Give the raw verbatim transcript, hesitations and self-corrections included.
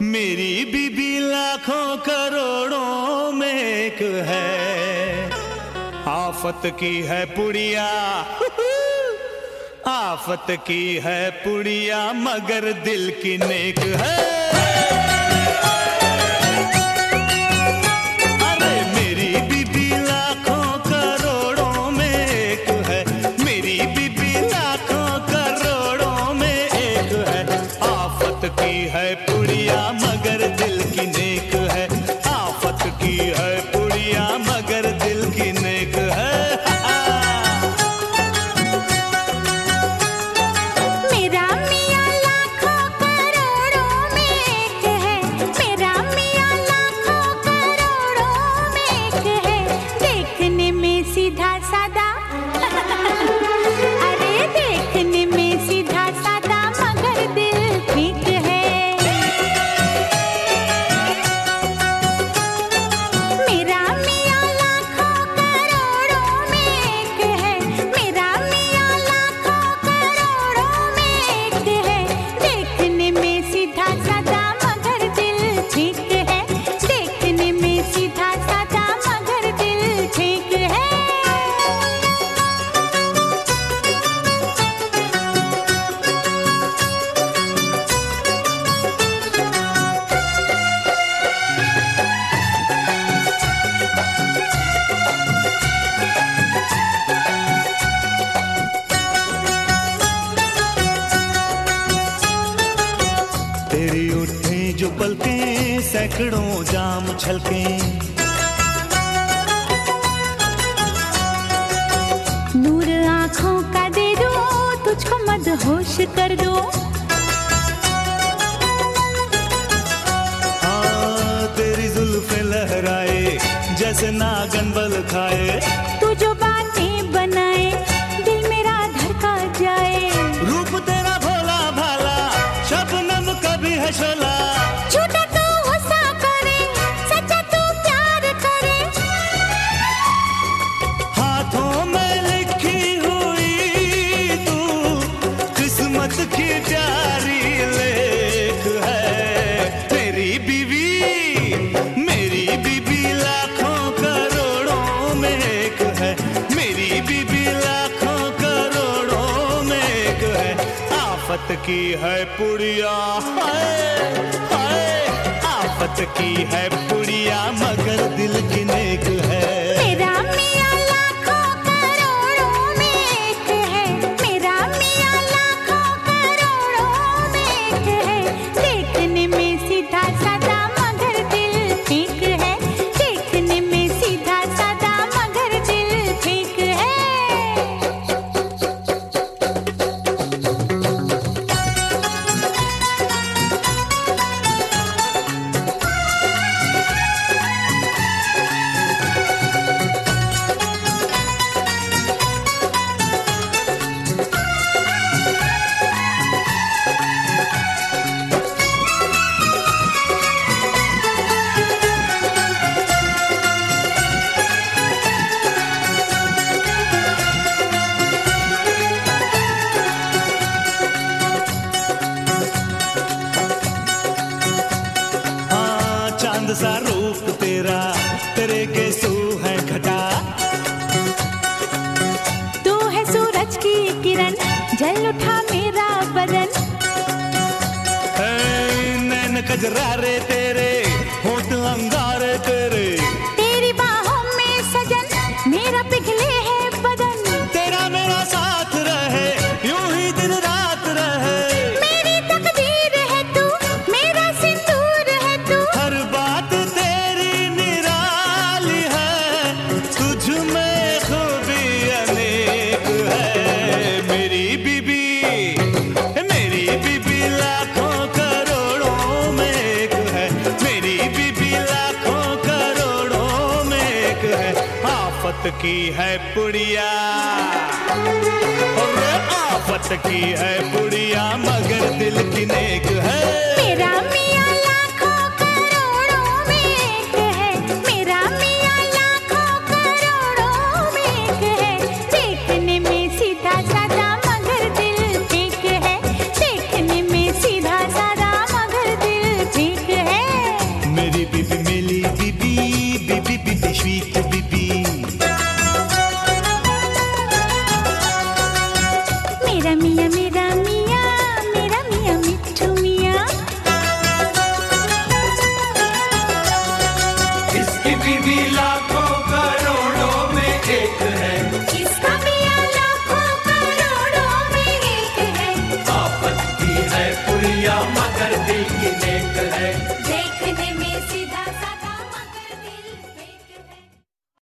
मेरी बीबी लाखों करोड़ों में एक है। आफत की है पुड़िया, आफत की है पुड़िया, मगर दिल की नेक है। अरे मेरी बीबी लाखों करोड़ों में एक है, मेरी बीबी लाखों करोड़ों में एक है। आफत की है पुड़िया मगर दिल की नेक है, आफत की है पुड़िया मगर दिल की नेक है। तेरी उठे जो पलकें सैकड़ों जाम छलके, नूर आँखों का दे दो तुझको मदहोश कर दो। हाँ तेरी जुल्फें लहराए जैसे नागन बल खाए, तू जो बातें बनाए दिल मेरा धड़का जाए। रूप तेरा भोला भाला शबनम कभी है शोला, झूठा तू गुस्सा करे सच्चा तू प्यार करे। हाथों में लिखी हुई तू किस्मत की प्यारी लेख है। मेरी बीवी मेरी बीबी लाखों करोड़ों में एक है, मेरी बीबी लाखों करोड़ों में एक है। आफत की है पुड़िया हाय हाय, आफत की है पुड़िया मगर दिल की नेक है। मेरा मियाँ लाखों करोड़ों में एक है, मेरा मियाँ लाखों करोड़ों में एक है। देखने में सीधा सादा मगर दिल ठीक है, देखने में सीधा सादा मगर दिल ठीक है। हाँ चांद सा रूप तेरा, तेरे केसू है घटा, तू है सूरज की किरण जल उठा मेरा बदन। ऐ नैन कजरारे तेरे होठ अंगारे तेरे, तेरी बाहों में सजन मेरा पिघले है बदन। तेरा मेरा साथ रहे यूं ही दिन रात रहे। मेरी तकदीर है तू मेरा सिंदूर है तू। हर बात तेरी निराली है, तुझ में खूबी अनेक है। मेरी बीबी मेरी बीबी लाखों करोड़ों में एक है, मेरी बीबी लाखों करोड़ों में एक है। आफत की है पुड़िया और आफत की है पुड़िया मगर दिल की नेक है। मेरा मियाँ लाखों करोड़ों में एक है, मेरा मियाँ लाखों करोड़ों में एक है। देखने में सीधा सादा मगर दिल ठीक है, देखने में सीधा सादा मगर दिल ठीक है। बीबी